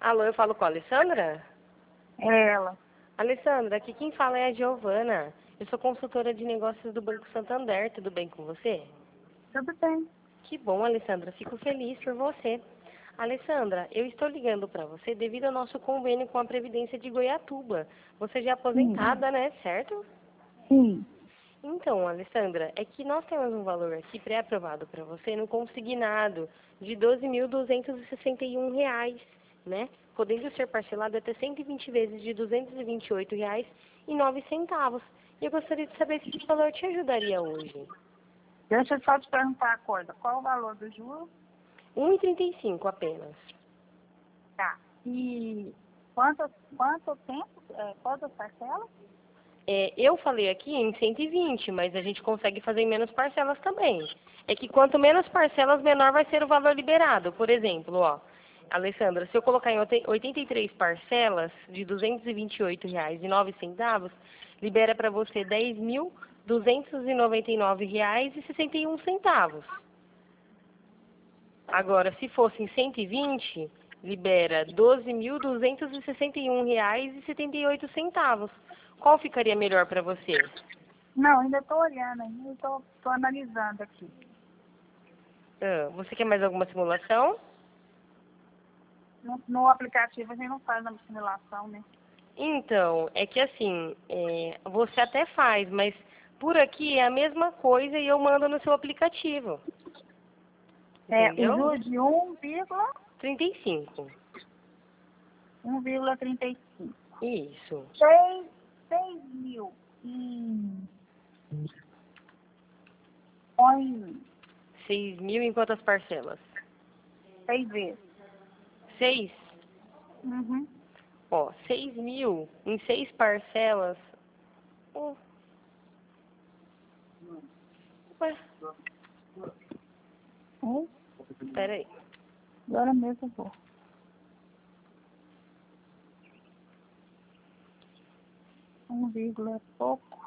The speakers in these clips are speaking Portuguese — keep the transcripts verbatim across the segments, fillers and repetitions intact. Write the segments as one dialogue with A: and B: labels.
A: Alô, eu falo com a Alessandra?
B: É ela.
A: Alessandra, aqui quem fala é a Giovana. Eu sou consultora de negócios do Banco Santander. Tudo bem com você?
B: Tudo bem.
A: Que bom, Alessandra. Fico feliz por você. Alessandra, eu estou ligando para você devido ao nosso convênio com a Previdência de Goiatuba. Você já é
B: Sim.
A: aposentada, né? Certo?
B: Sim.
A: Então, Alessandra, é que nós temos um valor aqui pré-aprovado para você no consignado de doze mil duzentos e sessenta e um reais, né? Podendo ser parcelado até cento e vinte vezes de duzentos e vinte e oito reais e nove centavos. E eu gostaria de saber se esse valor te ajudaria hoje.
B: Deixa eu só te perguntar uma coisa. Qual o valor do juro?
A: um e trinta e cinco apenas.
B: Tá. E quanto, quanto tempo? É, quantas parcelas?
A: É, eu falei aqui em cento e vinte, mas a gente consegue fazer em menos parcelas também. É que quanto menos parcelas, menor vai ser o valor liberado. Por exemplo, ó, Alessandra, se eu colocar em oitenta e três parcelas de duzentos e vinte e oito reais e nove centavos, libera para você dez mil duzentos e noventa e nove reais e sessenta e um centavos. Agora, se fosse em cento e vinte, libera doze mil duzentos e sessenta e um reais e setenta e oito centavos. Qual ficaria melhor para você?
B: Não, ainda estou olhando, ainda estou analisando aqui.
A: Ah, você quer mais alguma simulação?
B: No, no aplicativo a gente não faz a simulação, né?
A: Então, é que assim, é, você até faz, mas por aqui é a mesma coisa e eu mando no seu aplicativo.
B: É, o
A: Entendeu?
B: juro de um vírgula
A: trinta e cinco.
B: trinta e cinco.
A: Isso.
B: seis mil em... Põe
A: seis mil em quantas parcelas?
B: seis vezes.
A: Seis?
B: Uhum.
A: Ó, seis mil em seis parcelas. Oh. Ué,
B: Hum?
A: peraí.
B: Agora mesmo eu vou. Um vírgula é pouco.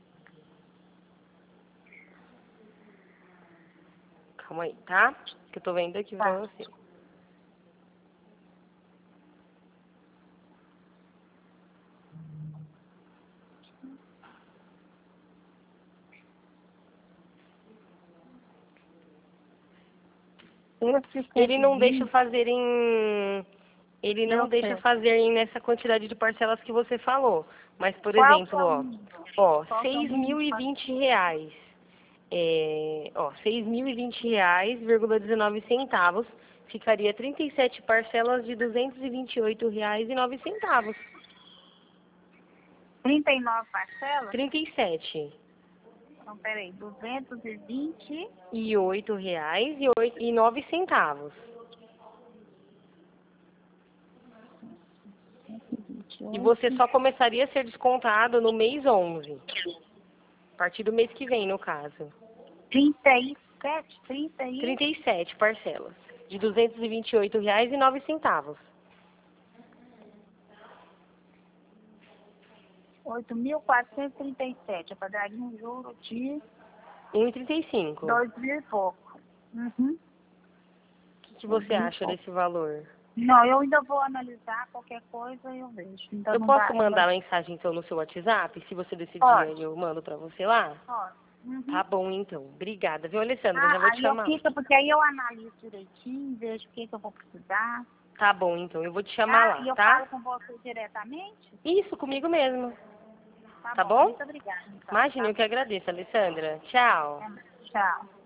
A: Calma aí, tá? Que eu tô vendo aqui pra
B: Tá.
A: você.
B: Esse
A: Ele não deixa
B: cento e vinte,
A: fazer em... Ele não
B: eu
A: deixa
B: sei.
A: fazer em nessa quantidade de parcelas que você falou. Mas, por
B: Qual que
A: exemplo,
B: é o
A: ó,
B: mínimo?
A: ó,
B: Qual que é o
A: seis
B: mínimo
A: mil
B: de
A: e
B: parcela?
A: vinte reais. É, ó, seis mil e vinte reais, vírgula dezenove centavos. Ficaria trinta e sete parcelas de duzentos e vinte e oito reais e nove centavos.
B: trinta e nove parcelas?
A: trinta e sete.
B: Então, peraí. duzentos e vinte.
A: E oito reais e oito e nove centavos. E você só começaria a ser descontado no mês onze. A partir do mês que vem, no caso.
B: trinta e sete, trinta e
A: trinta e sete parcelas. De duzentos e vinte e oito reais e nove centavos.
B: oito mil quatrocentos e trinta e sete. Eu pagaria um juro de
A: um e trinta e cinco.
B: dois mil e pouco. Uhum.
A: O que, que
B: Dois
A: você
B: mil e
A: acha
B: pouco.
A: desse valor?
B: Não, eu ainda vou analisar qualquer coisa e eu vejo. Ainda
A: Eu
B: não
A: posso
B: dá.
A: mandar
B: Ainda...
A: mensagem então no seu WhatsApp? Se você decidir,
B: Pode,
A: aí eu mando pra você lá?
B: pode. Uhum.
A: Tá bom, então. Obrigada, viu, Alessandra? Já
B: Ah,
A: vou te
B: aí eu
A: chamar.
B: fico, porque aí eu analiso direitinho, vejo o que, que eu vou precisar.
A: Tá bom, então. Eu vou te chamar
B: Tá?
A: lá,
B: E eu
A: tá?
B: falo com você diretamente?
A: Isso, comigo mesmo.
B: Tá
A: Tá
B: bom.
A: bom?
B: Muito obrigada, então.
A: Imagina,
B: Tá
A: eu que
B: bom.
A: agradeço, Alessandra. Tchau.
B: É, tchau.